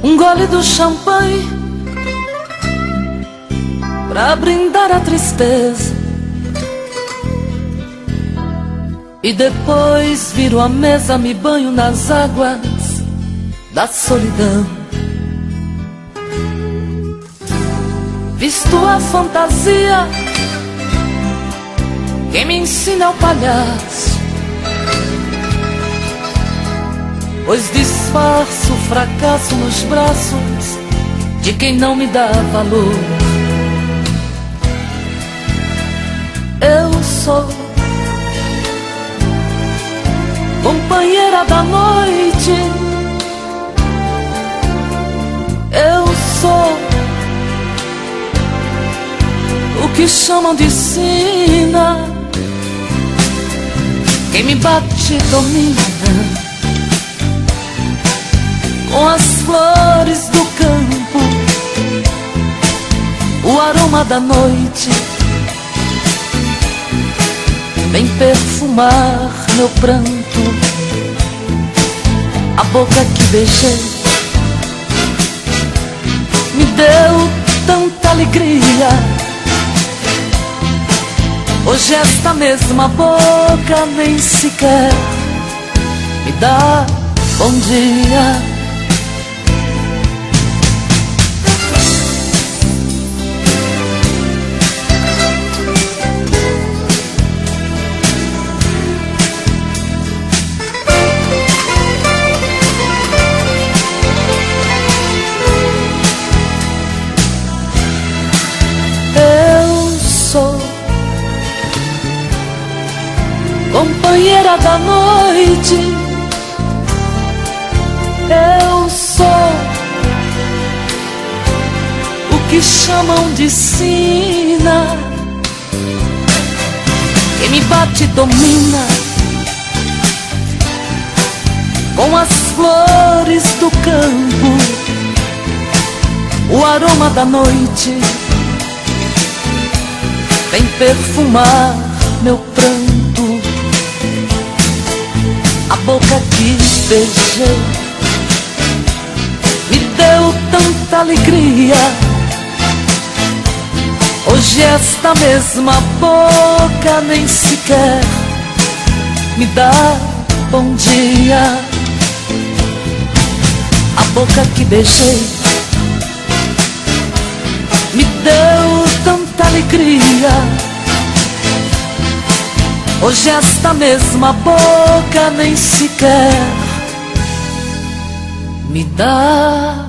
Um gole do champanhe pra brindar a tristeza, e depois viro a mesa, me banho nas águas da solidão. Visto a fantasia, quem me ensina é o palhaço, pois disfarço o fracasso nos braços de quem não me dá valor. Eu sou companheira da noite, eu sou o que chamam de sina. Quem me bate domina, com as flores do campo, o aroma da noite vem perfumar meu pranto. A boca que beijei me deu tanta alegria. Hoje esta mesma boca nem sequer me dá bom dia. Sou companheira da noite, eu sou o que chamam de sina. Quem me bate domina, com as flores do campo, o aroma da noite vem perfumar meu pranto. A boca que beijei me deu tanta alegria. Hoje esta mesma boca nem sequer me dá bom dia. A boca que beijei me deu tanta alegria. Hoje esta mesma boca nem sequer me dá